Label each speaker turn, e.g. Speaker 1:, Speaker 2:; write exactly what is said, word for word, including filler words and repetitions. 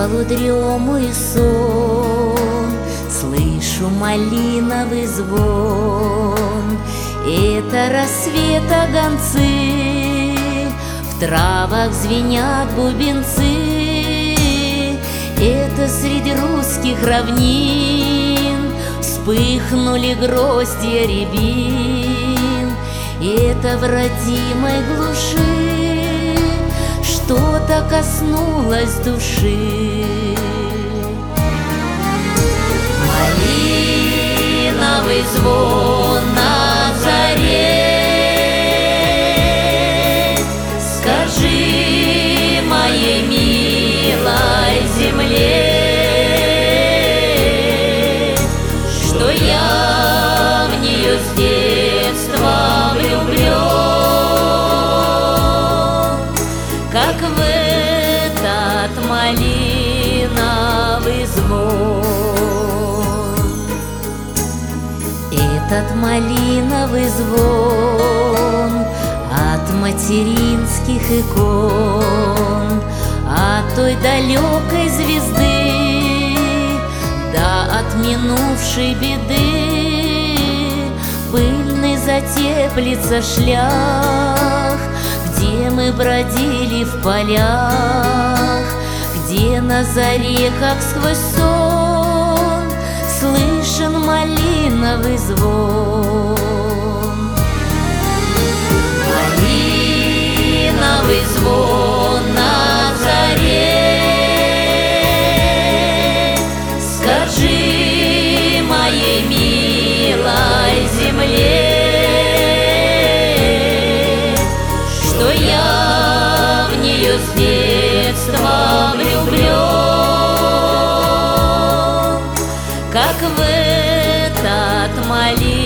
Speaker 1: полудремый сон слышу малиновый звон. Это рассвета гонцы, в травах звенят бубенцы. Это среди русских равнин вспыхнули гроздья рябин. Это в родимой глуши что-то коснулось души. Малиновый звон на заре, скажи моей милой земле, что я в нее с детства влюблен, как в этот малиновый звон. Этот малиновый звон от материнских икон, от той далекой звезды, да от минувшей беды. Пыльный затеплится шлях, где мы бродили в полях, где на заре, как сквозь сон, слышен малиновый звон. Малиновый звон на заре, скажи моей милой земле, что я в нее с детства влюблен, как в этот малиновый